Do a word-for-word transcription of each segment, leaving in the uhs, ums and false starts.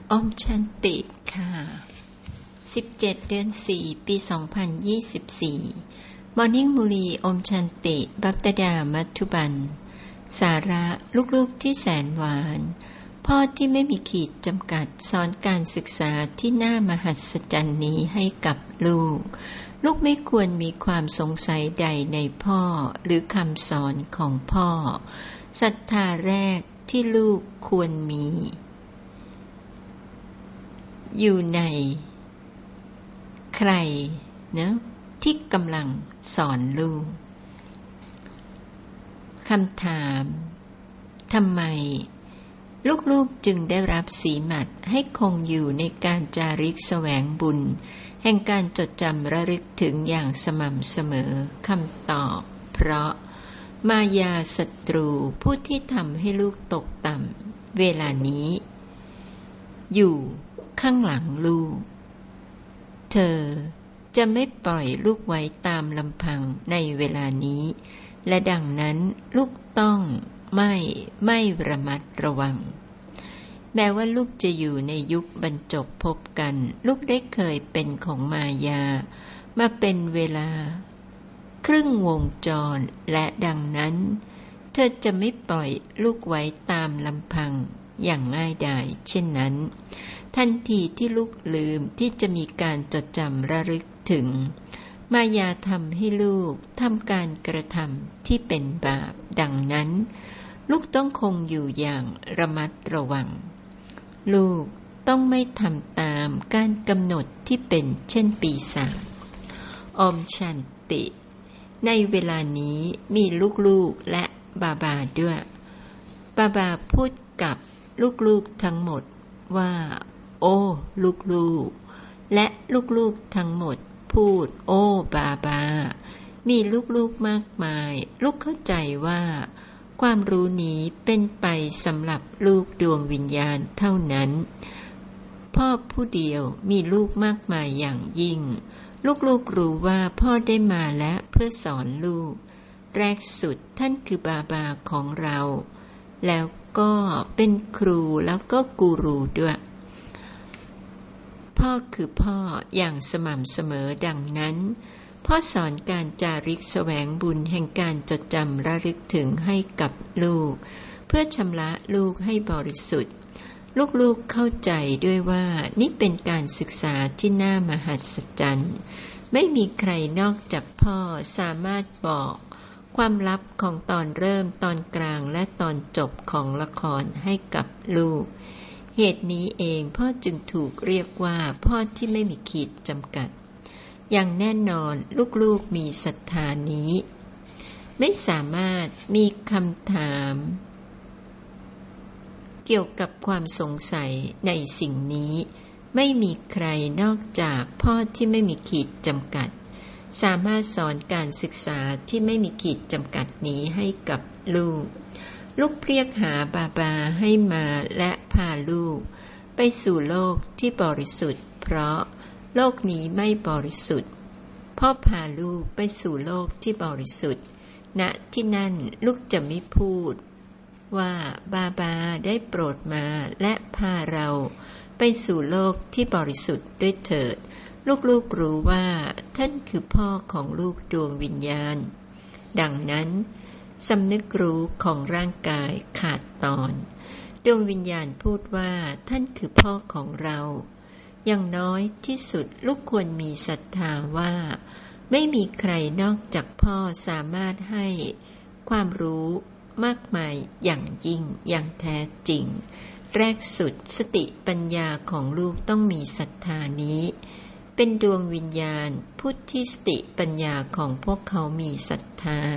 อมชันติค่ะสิบเจ็ดเดือนสี่ปีสองพันยี่สิบสี่มอร์นิ่งมูรีอมชันติบัพตดามัทุบันสาระลูกๆที่แสนหวานพ่อที่ไม่มีขีดจำกัดสอนการศึกษาที่น่ามหัศจรรย์นี้ให้กับลูกลูกไม่ควรมีความสงสัยใดในพ่อหรือคำสอนของพ่อศรัทธาแรกที่ลูกควรมีอยู่ในใครนะที่กำลังสอนลูกคำถามทำไมลูกๆจึงได้รับสีหมัดให้คงอยู่ในการจาริกแสวงบุญแห่งการจดจำระลึกถึงอย่างสม่ำเสมอคำตอบเพราะมายาศัตรูผู้ที่ทำให้ลูกตกต่ำเวลานี้อยู่ข้างหลังลูกเธอจะไม่ปล่อยลูกไว้ตามลำพังในเวลานี้และดังนั้นลูกต้องไม่ไม่ระมัดระวังแม้ว่าลูกจะอยู่ในยุคบรรจบพบกันลูกได้เคยเป็นของมายามาเป็นเวลาครึ่งวงจรและดังนั้นเธอจะไม่ปล่อยลูกไว้ตามลำพังอย่างง่ายดายเช่นนั้นทันทีที่ลูกลืมที่จะมีการจดจำระลึกถึงมายาทำให้ลูกทำการกระทำที่เป็นบาปดังนั้นลูกต้องคงอยู่อย่างระมัดระวังลูกต้องไม่ทำตามการกำหนดที่เป็นเช่นปีศาจอมชันติในเวลานี้มีลูกๆและบาบาด้วยบาบาพูดกับลูกๆทั้งหมดว่าโอ้ลูกๆและลูกๆทั้งหมดพูดโอ้บาบามีลูกๆมากมายลูกเข้าใจว่าความรู้นี้เป็นไปสำหรับลูกดวงวิญญาณเท่านั้นพ่อผู้เดียวมีลูกมากมายอย่างยิ่งลูกๆรู้ว่าพ่อได้มาแล้วเพื่อสอนลูกแรกสุดท่านคือบาบาของเราแล้วก็เป็นครูแล้วก็กูรูด้วยพ่อคือพ่ออย่างสม่ำเสมอดังนั้นพ่อสอนการจาริกแสวงบุญแห่งการจดจำระลึกถึงให้กับลูกเพื่อชำระลูกให้บริสุทธิ์ลูกๆเข้าใจด้วยว่านี่เป็นการศึกษาที่น่ามหัศจรรย์ไม่มีใครนอกจากพ่อสามารถบอกความลับของตอนเริ่มตอนกลางและตอนจบของละครให้กับลูกเหตุนี้เองพ่อจึงถูกเรียกว่าพ่อที่ไม่มีขีดจำกัดอย่างแน่นอนลูกๆมีศรัทธานี้ไม่สามารถมีคำถามเกี่ยวกับความสงสัยในสิ่งนี้ไม่มีใครนอกจากพ่อที่ไม่มีขีดจำกัดสามารถสอนการศึกษาที่ไม่มีขีดจำกัดนี้ให้กับลูกลูกเรียกหาบาบาให้มาและพาลูกไปสู่โลกที่บริสุทธิ์เพราะโลกนี้ไม่บริสุทธิ์พ่อพาลูกไปสู่โลกที่บริสุทธิ์ณที่นั่นลูกจะไม่พูดว่าบาบาได้โปรดมาและพาเราไปสู่โลกที่บริสุทธิ์ด้วยเถิดลูกๆรู้ว่าท่านคือพ่อของลูกดวงวิญญาณดังนั้นสำนึกรู้ของร่างกายขาดตอนดวงวิญญาณพูดว่าท่านคือพ่อของเราอย่างน้อยที่สุดลูกควรมีศรัทธาว่าไม่มีใครนอกจากพ่อสามารถให้ความรู้มากมายอย่างยิ่งอย่างแท้จริงแรกสุดสติปัญญาของลูกต้องมีศรัทธานี้เป็นดวงวิญญาณผู้ที่สติปัญญาของพวกเขามีศรัทธา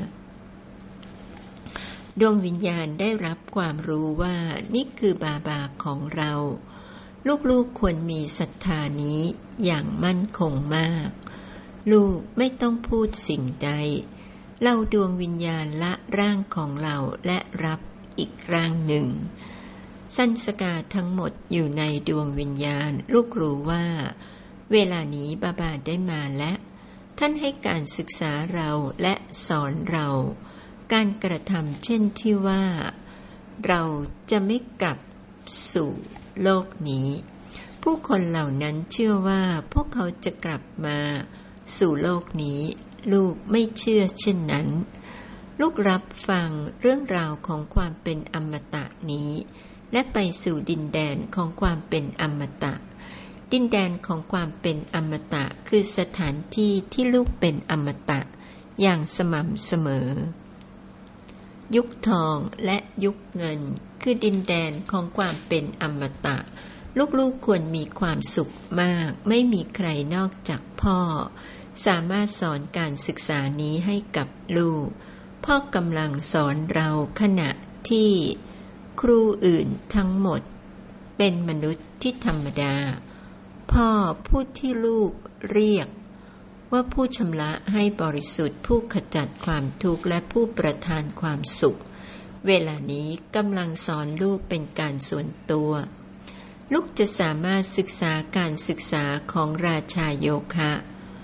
ดวงวิญญาณได้รับความรู้ว่านี่คือบาบาของเราลูกๆควรมีศรัทธานี้อย่างมั่นคงมากลูกไม่ต้องพูดสิ่งใดเราดวงวิญญาณละร่างของเราและรับอีกร่างหนึ่งสัญสกาทั้งหมดอยู่ในดวงวิญญาณลูกรู้ว่าเวลานี้บาบาได้มาและท่านให้การศึกษาเราและสอนเราการกระทำเช่นที่ว่าเราจะไม่กลับสู่โลกนี้ผู้คนเหล่านั้นเชื่อว่าพวกเขาจะกลับมาสู่โลกนี้ลูกไม่เชื่อเช่นนั้นลูกรับฟังเรื่องราวของความเป็นอมตะนี้และไปสู่ดินแดนของความเป็นอมตะดินแดนของความเป็นอมตะคือสถานที่ที่ลูกเป็นอมตะอย่างสม่ำเสมอยุคทองและยุคเงินคือดินแดนของความเป็นอมตะลูกๆควรมีความสุขมากไม่มีใครนอกจากพ่อสามารถสอนการศึกษานี้ให้กับลูกพ่อกำลังสอนเราขณะที่ครูอื่นทั้งหมดเป็นมนุษย์ที่ธรรมดาพ่อผู้ที่ลูกเรียกว่าผู้ชำระให้บริสุทธิ์ผู้ขจัดความทุกข์และผู้ประทานความสุขเวลานี้กำลังสอนลูกเป็นการส่วนตัวลูกจะสามารถศึกษาการศึกษาของราชาโยคะ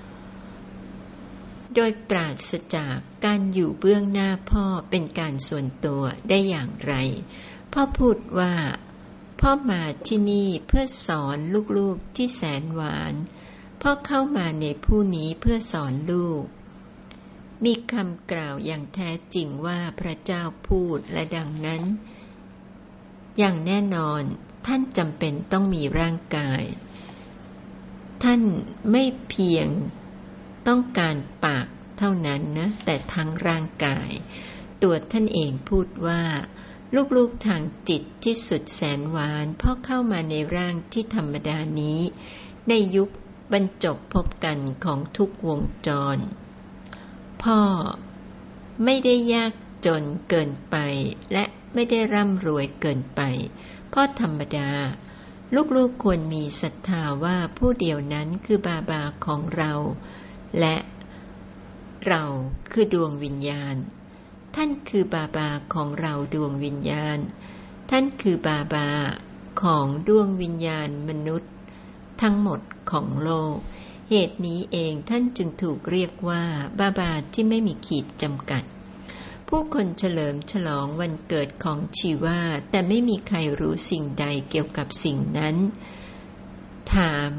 โดยปราศจากการอยู่เบื้องหน้าพ่อเป็นการส่วนตัวได้อย่างไรพ่อพูดว่าพ่อมาที่นี่เพื่อสอนลูกๆที่แสนหวานพ่อเข้ามาในผู้นี้เพื่อสอนลูกมีคำกล่าวอย่างแท้จริงว่าพระเจ้าพูดและดังนั้นอย่างแน่นอนท่านจำเป็นต้องมีร่างกายท่านไม่เพียงต้องการปากเท่านั้นนะแต่ทั้งร่างกายตัวท่านเองพูดว่าลูกๆทางจิตที่สุดแสนหวานพ่อเข้ามาในร่างที่ธรรมดานี้ในยุคบรรจบพบกันของทุกวงจรพ่อไม่ได้ยากจนเกินไปและไม่ได้ร่ำรวยเกินไปพ่อธรรมดาลูกๆควรมีศรัทธาว่าผู้เดียวนั้นคือบาบาของเราและเราคือดวงวิญญาณท่านคือบาบาของเราดวงวิญญาณท่านคือบาบาของดวงวิญญาณมนุษย์ทั้งหมดของโลกเหตุนี้เองท่านจึงถูกเรียกว่าบาบาที่ไม่มีขีดจำกัดผู้คนเฉลิมฉลองวันเกิดของชีวาแต่ไม่มีใครรู้สิ่งใดเกี่ยวกับสิ่งนั้นถาม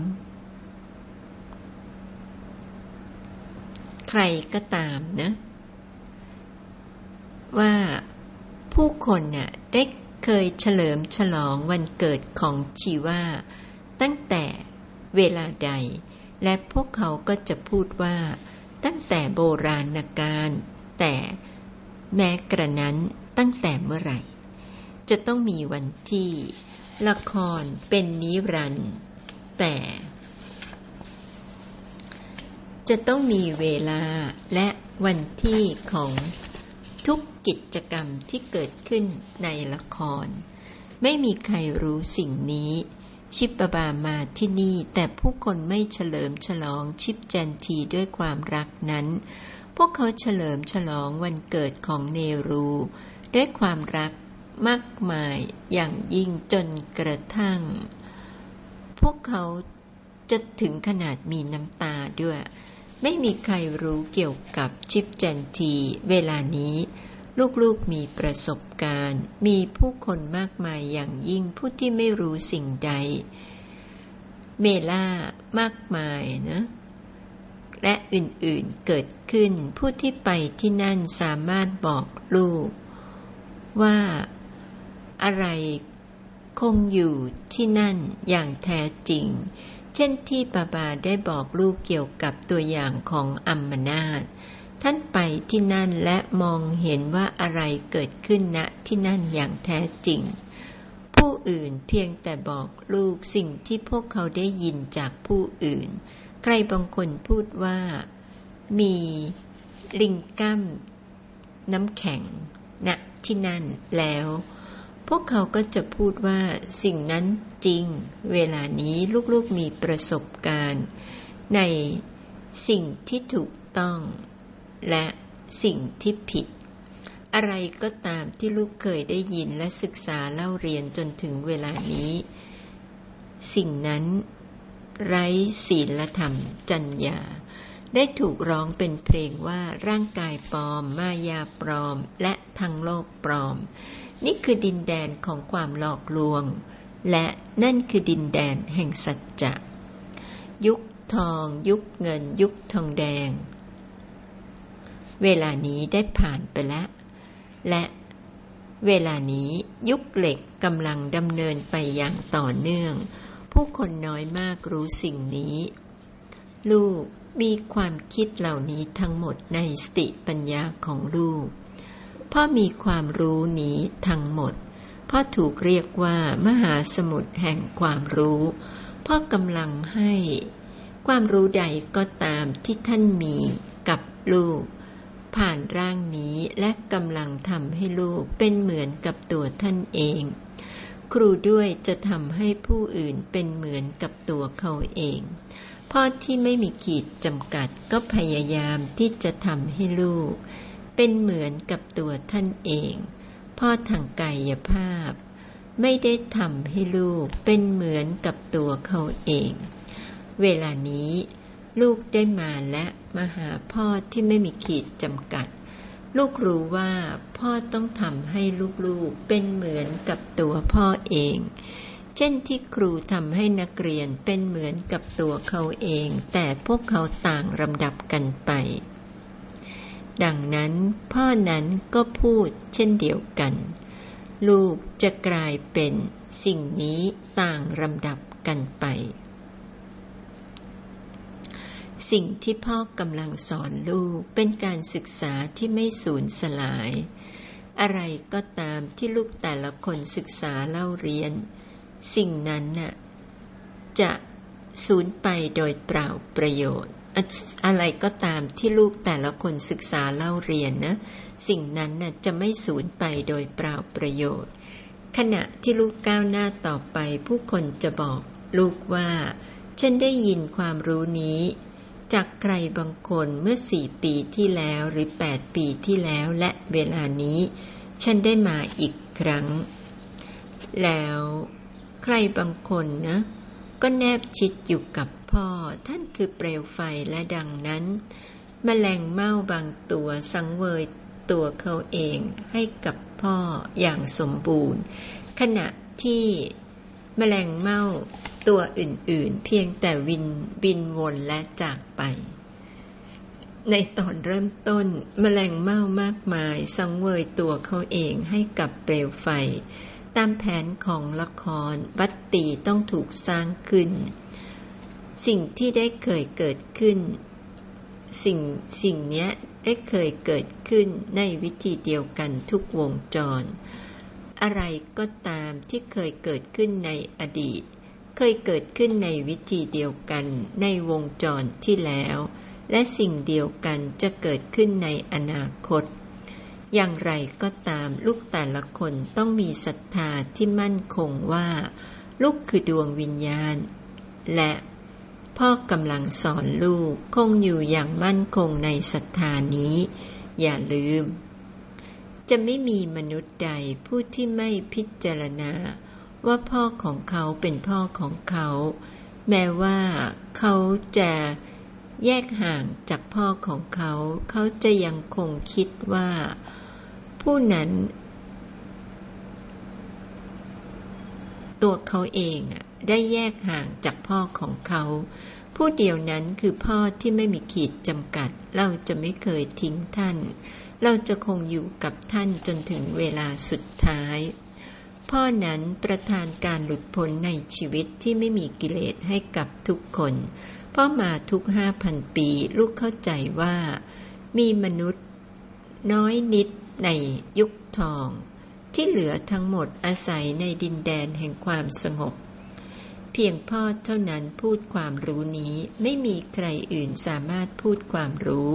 ใครก็ตามนะว่าผู้คนน่ะได้เคยเฉลิมฉลองวันเกิดของชีวาตั้งแต่เวลาใดและพวกเขาก็จะพูดว่าตั้งแต่โบราณกาลแต่แม้กระนั้นตั้งแต่เมื่อไหร่จะต้องมีวันที่ละครเป็นนิรันดร์แต่จะต้องมีเวลาและวันที่ของทุกกิจกรรมที่เกิดขึ้นในละครไม่มีใครรู้สิ่งนี้ชิปบามาที่นี่แต่ผู้คนไม่เฉลิมฉลองชิปจันทีด้วยความรักนั้นพวกเขาเฉลิมฉลองวันเกิดของเนรูด้วยความรักมากมายอย่างยิ่งจนกระทั่งพวกเขาจะถึงขนาดมีน้ำตาด้วยไม่มีใครรู้เกี่ยวกับชิปจันทีเวลานี้ลูกๆมีประสบการณ์มีผู้คนมากมายอย่างยิ่งผู้ที่ไม่รู้สิ่งใดเมล่ามากมายนะและอื่นๆเกิดขึ้นผู้ที่ไปที่นั่นสามารถบอกลูกว่าอะไรคงอยู่ที่นั่นอย่างแท้จริงเช่นที่บาบาได้บอกลูกเกี่ยวกับตัวอย่างของอัมมนาถท่านไปที่นั่นและมองเห็นว่าอะไรเกิดขึ้นณที่นั่นอย่างแท้จริงผู้อื่นเพียงแต่บอกลูกสิ่งที่พวกเขาได้ยินจากผู้อื่นใครบางคนพูดว่ามีลิงกัมน้ำแข็งณที่นั่นแล้วพวกเขาก็จะพูดว่าสิ่งนั้นจริงเวลานี้ลูกๆมีประสบการณ์ในสิ่งที่ถูกต้องและสิ่งที่ผิดอะไรก็ตามที่ลูกเคยได้ยินและศึกษาเล่าเรียนจนถึงเวลานี้สิ่งนั้นไร้ศีลธรรมจรรยาได้ถูกร้องเป็นเพลงว่าร่างกายปลอมมายาปลอมและทั้งโลกปลอมนี่คือดินแดนของความหลอกลวงและนั่นคือดินแดนแห่งสัจจะยุคทองยุคเงินยุคทองแดงเวลานี้ได้ผ่านไปแล้วและเวลานี้ยุคเหล็กกำลังดำเนินไปอย่างต่อเนื่องผู้คนน้อยมากรู้สิ่งนี้ลูกมีความคิดเหล่านี้ทั้งหมดในสติปัญญาของลูกพ่อมีความรู้นี้ทั้งหมดพ่อถูกเรียกว่ามหาสมุทรแห่งความรู้พ่อกำลังให้ความรู้ใดก็ตามที่ท่านมีกับลูกผ่านร่างนี้และกำลังทำให้ลูกเป็นเหมือนกับตัวท่านเองครูด้วยจะทำให้ผู้อื่นเป็นเหมือนกับตัวเขาเองพ่อที่ไม่มีขีดจำกัดก็พยายามที่จะทำให้ลูกเป็นเหมือนกับตัวท่านเองพ่อทางกายภาพไม่ได้ทำให้ลูกเป็นเหมือนกับตัวเขาเองเวลานี้ลูกได้มาและมาหาพ่อที่ไม่มีขีดจำกัดลูกรู้ว่าพ่อต้องทำให้ลูกๆเป็นเหมือนกับตัวพ่อเองเช่นที่ครูทำให้นักเรียนเป็นเหมือนกับตัวเขาเองแต่พวกเขาต่างลำดับกันไปดังนั้นพ่อนั้นก็พูดเช่นเดียวกันลูกจะกลายเป็นสิ่งนี้ต่างลำดับกันไปสิ่งที่พ่อกำลังสอนลูกเป็นการศึกษาที่ไม่สูญสลายอะไรก็ตามที่ลูกแต่ละคนศึกษาเล่าเรียนสิ่งนั้นน่ะจะสูญไปโดยเปล่าประโยชน์อะไรก็ตามที่ลูกแต่ละคนศึกษาเล่าเรียนนะสิ่งนั้นน่ะจะไม่สูญไปโดยเปล่าประโยชน์ขณะที่ลูกก้าวหน้าต่อไปผู้คนจะบอกลูกว่าฉันได้ยินความรู้นี้จากใครบางคนเมื่อสี่ปีที่แล้วหรือแปดปีที่แล้วและเวลานี้ฉันได้มาอีกครั้งแล้วใครบางคนนะก็แนบชิดอยู่กับพ่อท่านคือเปลวไฟและดังนั้นแมลงเม่าบางตัวสังเวยตัวเขาเองให้กับพ่ออย่างสมบูรณ์ขณะที่แมลงเม่าตัวอื่นๆเพียงแต่วินบินวนและจากไปในตอนเริ่มต้นแมลงเม่ามากมายสังเวยตัวเขาเองให้กับเปลวไฟตามแผนของละครวัตตีต้องถูกสร้างขึ้นสิ่งที่ได้เคยเกิดขึ้นสิ่งสิ่งนี้ได้เคยเกิดขึ้นในวิธีเดียวกันทุกวงจรอะไรก็ตามที่เคยเกิดขึ้นในอดีตเคยเกิดขึ้นในวิธีเดียวกันในวงจรที่แล้วและสิ่งเดียวกันจะเกิดขึ้นในอนาคตอย่างไรก็ตามลูกแต่ละคนต้องมีศรัทธาที่มั่นคงว่าลูกคือดวงวิญญาณและพ่อกำลังสอนลูกคงอยู่อย่างมั่นคงในศรัทธานี้อย่าลืมจะไม่มีมนุษย์ใดผู้ที่ไม่พิจารณาว่าพ่อของเขาเป็นพ่อของเขาแม้ว่าเขาจะแยกห่างจากพ่อของเขาเขาจะยังคงคิดว่าผู้นั้นตัวเขาเองได้แยกห่างจากพ่อของเขาผู้เดียวนั้นคือพ่อที่ไม่มีขีดจำกัดเราจะไม่เคยทิ้งท่านเราจะคงอยู่กับท่านจนถึงเวลาสุดท้ายพ่อนั้นประทานการหลุดพ้นในชีวิตที่ไม่มีกิเลสให้กับทุกคนพ่อมาทุกห้าพันปีลูกเข้าใจว่ามีมนุษย์น้อยนิดในยุคทองที่เหลือทั้งหมดอาศัยในดินแดนแห่งความสงบเพียงพ่อเท่านั้นพูดความรู้นี้ไม่มีใครอื่นสามารถพูดความรู้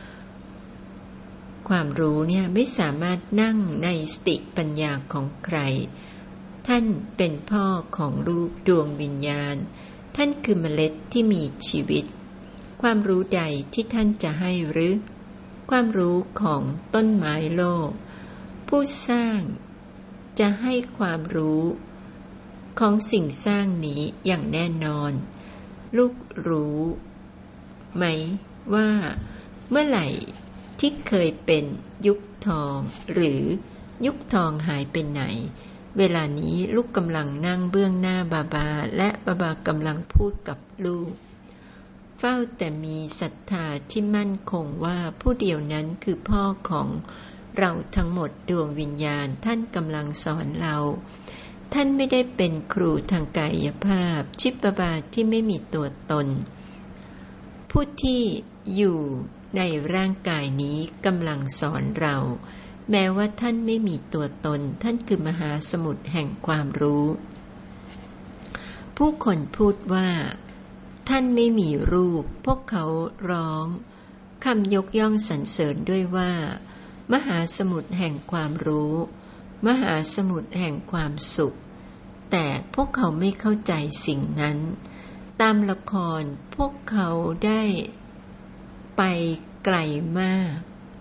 ความรู้เนี่ยไม่สามารถนั่งในสติปัญญาของใครท่านเป็นพ่อของลูกดวงวิญญาณท่านคือเมล็ดที่มีชีวิตความรู้ใดที่ท่านจะให้หรือความรู้ของต้นไม้โลกผู้สร้างจะให้ความรู้ของสิ่งสร้างนี้อย่างแน่นอนลูกรู้ไหมว่าเมื่อไหร่ที่เคยเป็นยุคทองหรือยุคทองหายไปไหนเวลานี้ลูกกำลังนั่งเบื้องหน้าบาบาและบาบากำลังพูดกับลูกเฝ้าแต่มีศรัทธาที่มั่นคงว่าผู้เดียวนั้นคือพ่อของเราทั้งหมดดวงวิญญาณท่านกำลังสอนเราท่านไม่ได้เป็นครูทางกายภาพชิปบาที่ไม่มีตัวตนผู้ที่อยู่ในร่างกายนี้กำลังสอนเราแม้ว่าท่านไม่มีตัวตนท่านคือมหาสมุทรแห่งความรู้ผู้คนพูดว่าท่านไม่มีรูปพวกเขาร้องคำยกย่องสรรเสริญด้วยว่ามหาสมุทรแห่งความรู้มหาสมุทรแห่งความสุขแต่พวกเขาไม่เข้าใจสิ่งนั้นตามละครพวกเขาได้ไปไกลมาก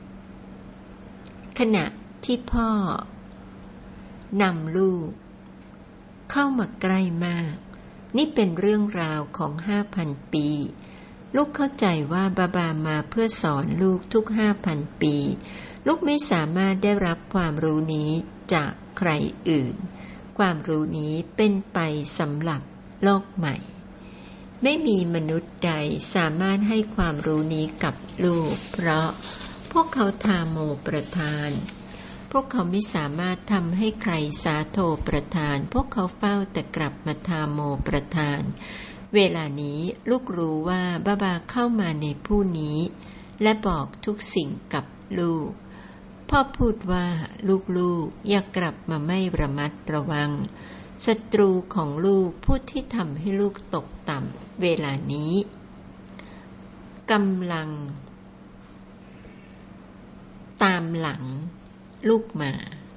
ขณะที่พ่อนำลูกเข้ามาใกล้มากนี่เป็นเรื่องราวของห้าพันปีลูกเข้าใจว่าบาบามาเพื่อสอนลูกทุกห้าพันปีลูกไม่สามารถได้รับความรู้นี้จากใครอื่นความรู้นี้เป็นไปสำหรับโลกใหม่ไม่มีมนุษย์ใดสามารถให้ความรู้นี้กับลูกเพราะพวกเขาทาโมประทานพวกเขาไม่สามารถทำให้ใครสาโทประทานพวกเขาเฝ้าแต่กลับมาทาโมประทานเวลานี้ลูกรู้ว่าบาบาเข้ามาในผู้นี้และบอกทุกสิ่งกับลูกพ่อพูดว่าลูกๆอย่ากลับมาไม่ระมัดระวังศัตรูของลูกผู้ที่ทำให้ลูกตกต่ำเวลานี้กำลังตามหลังลูกมา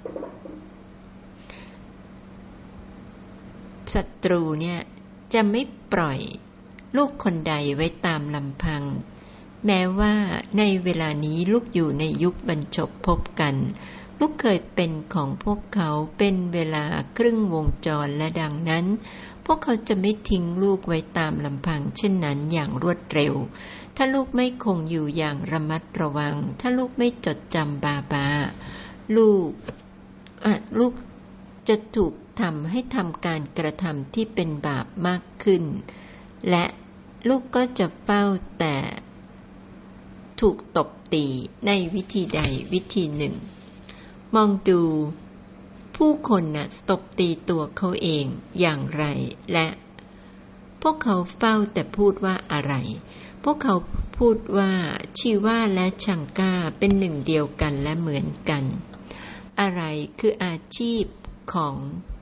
ศัตรูเนี่ยจะไม่ปล่อยลูกคนใดไว้ตามลำพังแม้ว่าในเวลานี้ลูกอยู่ในยุคบรรจบพบกันลูกเคยเป็นของพวกเขาเป็นเวลาครึ่งวงจรและดังนั้นพวกเขาจะไม่ทิ้งลูกไว้ตามลำพังเช่นนั้นอย่างรวดเร็วถ้าลูกไม่คงอยู่อย่างระมัดระวังถ้าลูกไม่จดจำบาบาลูกอ่ะลูกจะถูกทำให้ทำการกระทำที่เป็นบาปมากขึ้นและลูกก็จะเฝ้าแต่ถูกตบตีในวิธีใดวิธีหนึ่งมองดูผู้คนน่ะตบตีตัวเขาเองอย่างไรและพวกเขาเฝ้าแต่พูดว่าอะไรพวกเขาพูดว่าชีวาและชังก้าเป็นหนึ่งเดียวกันและเหมือนกันอะไรคืออาชีพของ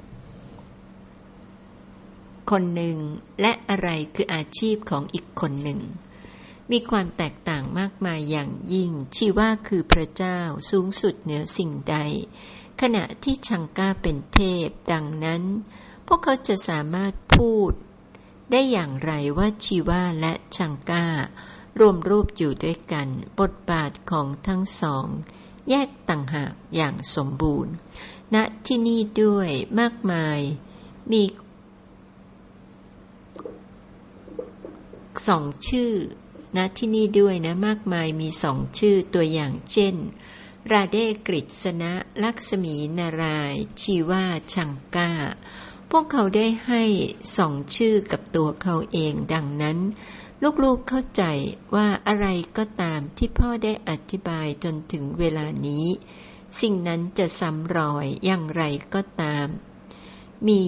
คนหนึ่งและอะไรคืออาชีพของอีกคนหนึ่งมีความแตกต่างมากมายอย่างยิ่งชีวาคือพระเจ้าสูงสุดเหนือสิ่งใดขณะที่ชังก้าเป็นเทพดังนั้นพวกเขาจะสามารถพูดได้อย่างไรว่าชีวาและชังก้ารวมรูปอยู่ด้วยกันบทบาทของทั้งสองแยกต่างหากอย่างสมบูรณ์ณที่นี่ด้วยมากมายมีสองชื่อณที่นี่ด้วยนะมากมายมีสองชื่อตัวอย่างเช่นราเดกฤษณะลักษมีนารายชีวาชังก้าพวกเขาได้ให้สองชื่อกับตัวเขาเองดังนั้นลูกๆเข้าใจว่าอะไรก็ตามที่พ่อได้อธิบายจนถึงเวลานี้สิ่งนั้นจะซ้ำรอยอย่างไรก็ตามมี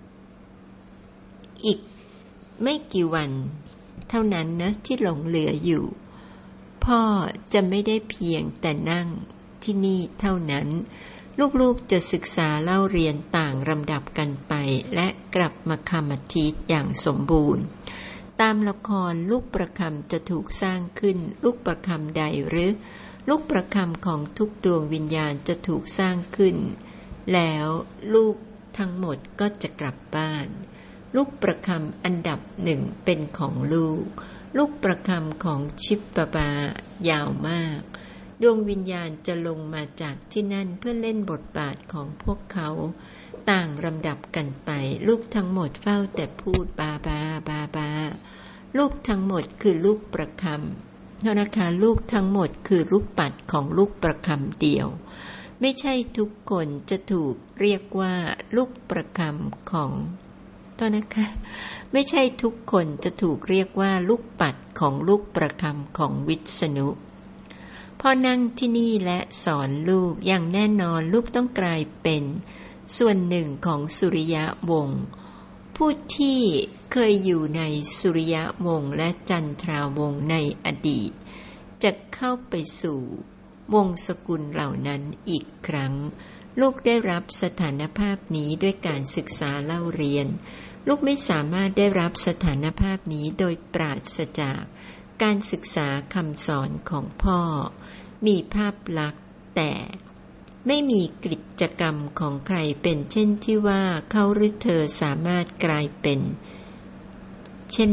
อีกไม่กี่วันเท่านั้นนะที่หลงเหลืออยู่พ่อจะไม่ได้เพียงแต่นั่งที่นี่เท่านั้นลูกๆจะศึกษาเล่าเรียนต่างลำดับกันไปและกลับมาคำอธิษฐานอย่างสมบูรณ์ตามละครลูกประคำจะถูกสร้างขึ้นลูกประคำใดหรือลูกประคำของทุกดวงวิญญาณจะถูกสร้างขึ้นแล้วลูกทั้งหมดก็จะกลับบ้านลูกประคำอันดับหนึ่งเป็นของลูกลูกประคำของชิปปบายาวมากดวงวิญญาณจะลงมาจากที่นั่นเพื่อเล่นบทบาทของพวกเขาต่างลำดับกันไปลูกทั้งหมดเฝ้าแต่พูดบาบาบาบาลูกทั้งหมดคือลูกประคำเท่านะคะลูกทั้งหมดคือลูกปัดของลูกประคำเดียวไม่ใช่ทุกคนจะถูกเรียกว่าลูกประคำของต้นนะคะไม่ใช่ทุกคนจะถูกเรียกว่าลูกปัดของลูกประคำของวิษณุพอนั่งที่นี่และสอนลูกอย่างแน่นอนลูกต้องกลายเป็นส่วนหนึ่งของสุริยะวงศ์ผู้ที่เคยอยู่ในสุริยะวงศ์และจันทราวงศ์ในอดีตจะเข้าไปสู่วงศกุลเหล่านั้นอีกครั้งลูกได้รับสถานภาพนี้ด้วยการศึกษาเล่าเรียนลูกไม่สามารถได้รับสถานภาพนี้โดยปราศจากการศึกษาคำสอนของพ่อมีภาพลักษณ์แต่ไม่มีกิจกรรมของใครเป็นเช่นที่ว่าเขาหรือเธอสามารถกลายเป็นเช่น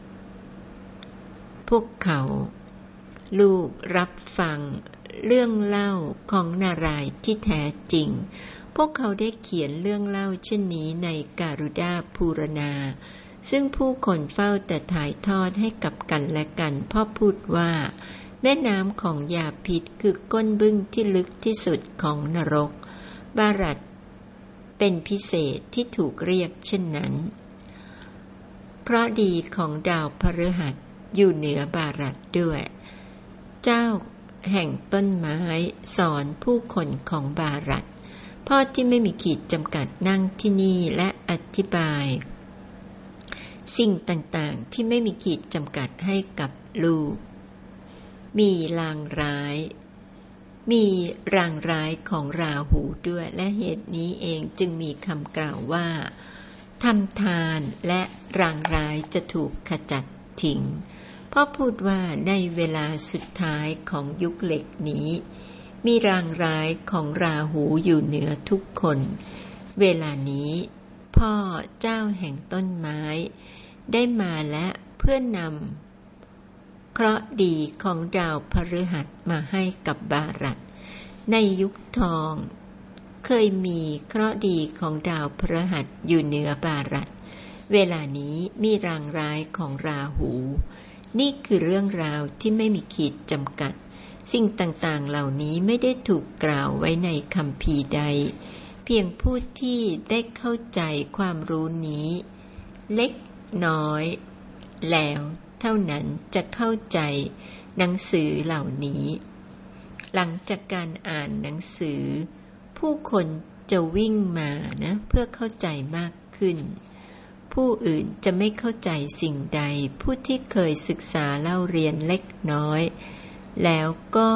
พวกเขาลูกรับฟังเรื่องเล่าของนารายณ์ที่แท้จริงพวกเขาได้เขียนเรื่องเล่าเช่นนี้ในการุดาภูรณาซึ่งผู้คนเฝ้าแต่ถ่ายทอดให้กับกันและกันพ่อพูดว่าแม่น้ำของยาพิษคือก้นบึ้งที่ลึกที่สุดของนรกบารัตเป็นพิเศษที่ถูกเรียกเช่นนั้นเคราะห์ดีของดาวพฤหัสอยู่เหนือบารัตด้วยเจ้าแห่งต้นไม้สอนผู้คนของบารัตพ่อที่ไม่มีขีดจำกัดนั่งที่นี่และอธิบายสิ่งต่างๆที่ไม่มีขีดจำกัดให้กับลูกมีลางร้ายมีรางร้ายของราหูด้วยและเหตุนี้เองจึงมีคำกล่าวว่าทำทานและรางร้ายจะถูกขจัดทิ้งพ่อพูดว่าในเวลาสุดท้ายของยุคเหล็กนี้มีรางร้ายของราหูอยู่เหนือทุกคนเวลานี้พ่อเจ้าแห่งต้นไม้ได้มาและเพื่อนำเคราะห์ดีของดาวพฤหัสมาให้กับบารัตในยุคทองเคยมีเคราะห์ดีของดาวพฤหัสอยู่เหนือบารัตเวลานี้มีรางร้ายของราหูนี่คือเรื่องราวที่ไม่มีขีดจำกัดสิ่งต่างๆเหล่านี้ไม่ได้ถูกกล่าวไว้ในคัมภีร์ใดเพียงผู้ที่ได้เข้าใจความรู้นี้เล็กน้อยแล้วเท่านั้นจะเข้าใจหนังสือเหล่านี้หลังจากการอ่านหนังสือผู้คนจะวิ่งมานะเพื่อเข้าใจมากขึ้นผู้อื่นจะไม่เข้าใจสิ่งใดผู้ที่เคยศึกษาเล่าเรียนเล็กน้อยแล้วก็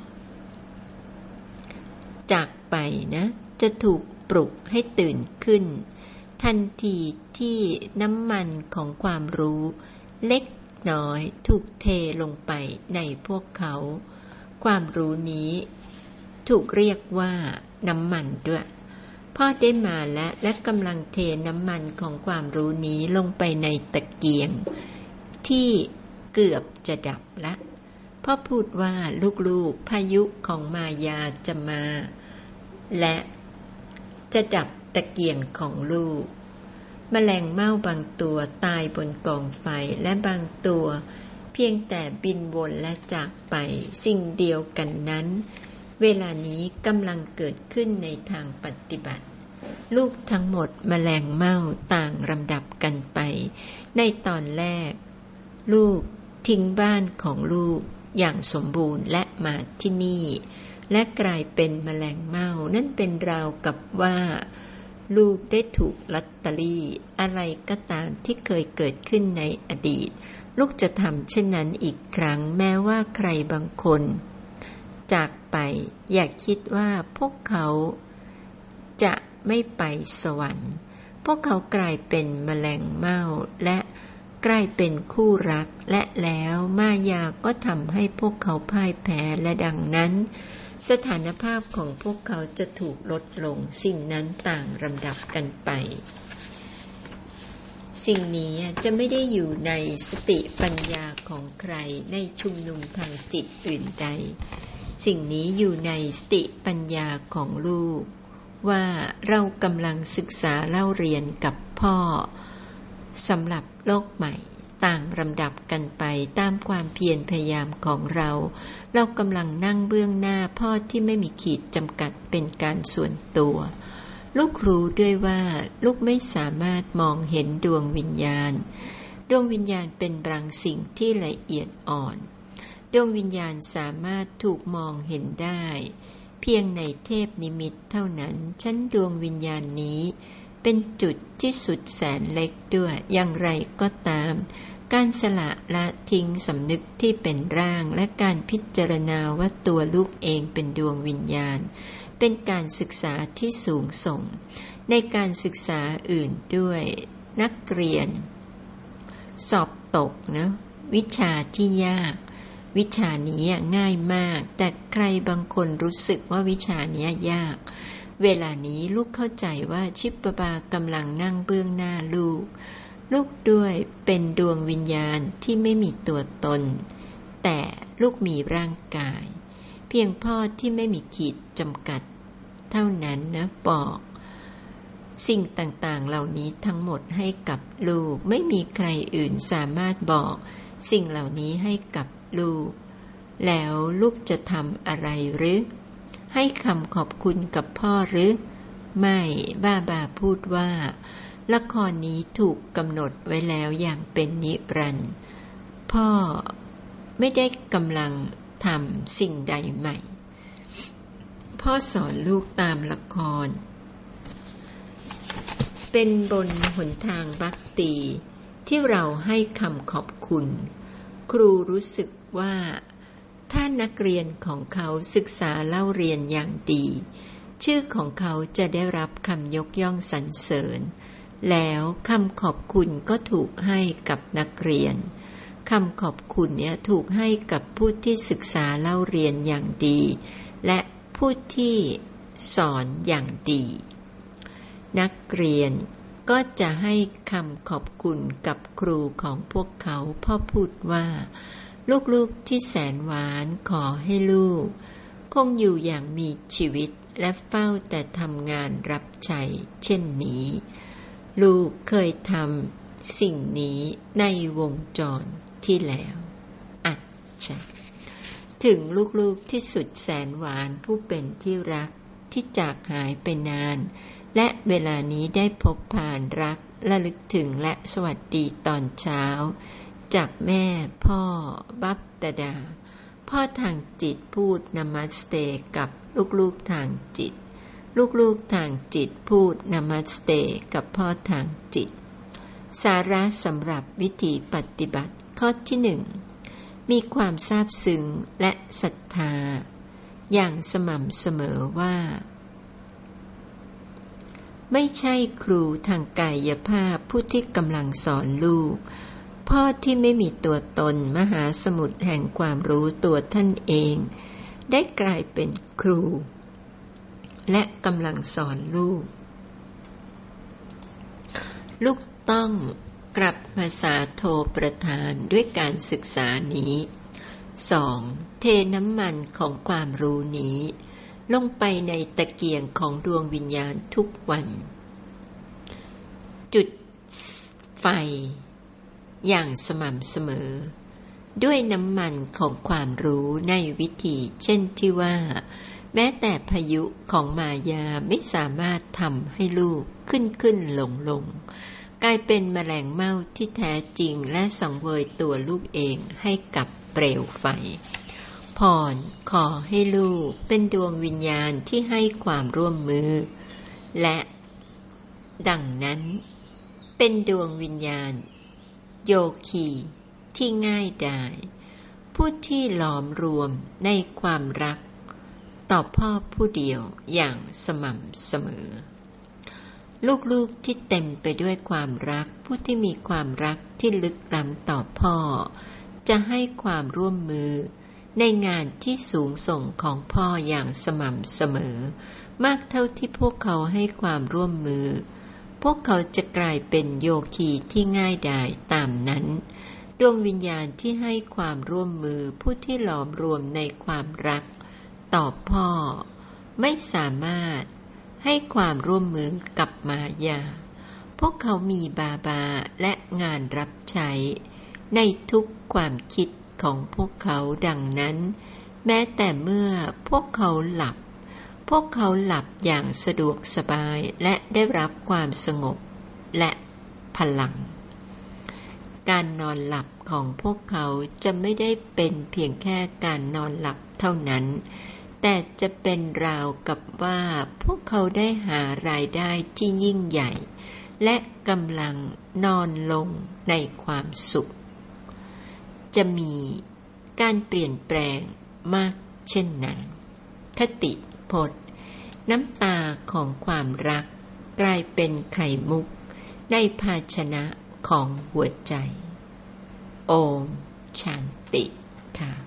จากไปนะจะถูกปลุกให้ตื่นขึ้นทันทีที่น้ำมันของความรู้เล็กน้อยถูกเทลงไปในพวกเขาความรู้นี้ถูกเรียกว่าน้ำมันด้วยพ่อได้มาแล้วและกำลังเทน้ำมันของความรู้นี้ลงไปในตะเกียงที่เกือบจะดับละพ่อพูดว่าลูกๆพายุของมายาจะมาและจะดับตะเกียงของลูกแมลงเม่าบางตัวตายบนกองไฟและบางตัวเพียงแต่บินวนและจากไปสิ่งเดียวกันนั้นเวลานี้กำลังเกิดขึ้นในทางปฏิบัติลูกทั้งหมดแมลงเม่าต่างลำดับกันไปในตอนแรกลูกทิ้งบ้านของลูกอย่างสมบูรณ์และมาที่นี่และกลายเป็นแมลงเม่านั่นเป็นราวกับว่าลูกได้ถูกลอตเตอรี่อะไรก็ตามที่เคยเกิดขึ้นในอดีตลูกจะทำเช่นนั้นอีกครั้งแม้ว่าใครบางคนจากไปอย่าคิดว่าพวกเขาจะไม่ไปสวรรค์พวกเขากลายเป็นแมลงเม่าและกลายเป็นคู่รักและแล้วมายาก็ทำให้พวกเขาพ่ายแพ้และดังนั้นสถานภาพของพวกเขาจะถูกลดลงสิ่งนั้นต่างลำดับกันไปสิ่งนี้จะไม่ได้อยู่ในสติปัญญาของใครในชุมนุมทางจิตอื่นใดสิ่งนี้อยู่ในสติปัญญาของลูกว่าเรากำลังศึกษาเล่าเรียนกับพ่อสำหรับโลกใหม่ต่างลำดับกันไปตามความเพียรพยายามของเราเรากำลังนั่งเบื้องหน้าพ่อที่ไม่มีขีดจำกัดเป็นการส่วนตัวลูกรู้ด้วยว่าลูกไม่สามารถมองเห็นดวงวิญญาณดวงวิญญาณเป็นบางสิ่งที่ละเอียดอ่อนดวงวิญญาณสามารถถูกมองเห็นได้เพียงในเทพนิมิตเท่านั้นชั้นดวงวิญญาณนี้เป็นจุดที่สุดแสนเล็กด้วยอย่างไรก็ตามการสละละทิ้งสำนึกที่เป็นร่างและการพิจารณาว่าตัวลูกเองเป็นดวงวิญญาณเป็นการศึกษาที่สูงส่งในการศึกษาอื่นด้วยนักเรียนสอบตกนะวิชาที่ยากวิชานี้ง่ายมากแต่ใครบางคนรู้สึกว่าวิชานี้ยากเวลานี้ลูกเข้าใจว่าชิปปบากำลังนั่งเบื้องหน้าลูกลูกด้วยเป็นดวงวิญญาณที่ไม่มีตัวตนแต่ลูกมีร่างกายเพียงพ่อที่ไม่มีขีดจำกัดเท่านั้นนะบอกสิ่งต่างๆเหล่านี้ทั้งหมดให้กับลูกไม่มีใครอื่นสามารถบอกสิ่งเหล่านี้ให้กับลูกแล้วลูกจะทำอะไรหรือให้คำขอบคุณกับพ่อหรือไม่บ้าบาพูดว่าละครนี้ถูกกำหนดไว้แล้วอย่างเป็นนิรันดร์พ่อไม่ได้กำลังทำสิ่งใดใหม่พ่อสอนลูกตามละครเป็นบนหนทางบัคตีที่เราให้คำขอบคุณครูรู้สึกว่าถ้านักเรียนของเขาศึกษาเล่าเรียนอย่างดีชื่อของเขาจะได้รับคำยกย่องสรรเสริญแล้วคำขอบคุณก็ถูกให้กับนักเรียนคำขอบคุณเนี่ยถูกให้กับผู้ที่ศึกษาเล่าเรียนอย่างดีและผู้ที่สอนอย่างดีนักเรียนก็จะให้คำขอบคุณกับครูของพวกเขาพ่อพูดว่าลูกๆที่แสนหวานขอให้ลูกคงอยู่อย่างมีชีวิตและเฝ้าแต่ทำงานรับใช้เช่นนี้ลูกเคยทำสิ่งนี้ในวงจรที่แล้วอัจฉริถึงลูกๆที่สุดแสนหวานผู้เป็นที่รักที่จากหายไปนานและเวลานี้ได้พบผ่านรักระลึกถึงและสวัสดีตอนเช้าจากแม่พ่อบัพตดาพ่อทางจิตพูดนามัสเตกับลูกๆทางจิตลูกๆทางจิตพูดนามัสเตกับพ่อทางจิตสาระสำหรับวิธีปฏิบัติข้อที่หนึ่งมีความซาบซึ้งและศรัทธาอย่างสม่ำเสมอว่าไม่ใช่ครูทางกายภาพผู้ที่กำลังสอนลูกพ่อที่ไม่มีตัวตนมหาสมุทรแห่งความรู้ตัวท่านเองได้กลายเป็นครูและกำลังสอนลูกลูกต้องกลับมาสาโทประทานด้วยการศึกษานี้สองเทน้ำมันของความรู้นี้ลงไปในตะเกียงของดวงวิญญาณทุกวันจุดไฟอย่างสม่ำเสมอด้วยน้ำมันของความรู้ในวิธีเช่นที่ว่าแม้แต่พายุของมายาไม่สามารถทำให้ลูกขึ้นขึ้นลงลงกลายเป็นแมลงเม่าที่แท้จริงและสังเวยตัวลูกเองให้กับเปลวไฟพรขอให้ลูกเป็นดวงวิญญาณที่ให้ความร่วมมือและดังนั้นเป็นดวงวิญญาณโยคีที่ง่ายดายผู้ที่หลอมรวมในความรักต่อพ่อผู้เดียวอย่างสม่ำเสมอลูกๆที่เต็มไปด้วยความรักผู้ที่มีความรักที่ลึกล้ำต่อพ่อจะให้ความร่วมมือในงานที่สูงส่งของพ่ออย่างสม่ำเสมอมากเท่าที่พวกเขาให้ความร่วมมือพวกเขาจะกลายเป็นโยคีที่ง่ายดายตามนั้นดวงวิญญาณที่ให้ความร่วมมือผู้ที่หลอมรวมในความรักต่อพ่อไม่สามารถให้ความร่วมมือกับมายาพวกเขามีบาบาและงานรับใช้ในทุกความคิดของพวกเขาดังนั้นแม้แต่เมื่อพวกเขาหลับพวกเขาหลับอย่างสะดวกสบายและได้รับความสงบและพลังการนอนหลับของพวกเขาจะไม่ได้เป็นเพียงแค่การนอนหลับเท่านั้นแต่จะเป็นราวกับว่าพวกเขาได้หารายได้ที่ยิ่งใหญ่และกำลังนอนลงในความสุขจะมีการเปลี่ยนแปลงมากเช่นนั้นคติพจน์น้ำตาของความรักกลายเป็นไข่มุกในภาชนะของหัวใจโอมชันติค่ะ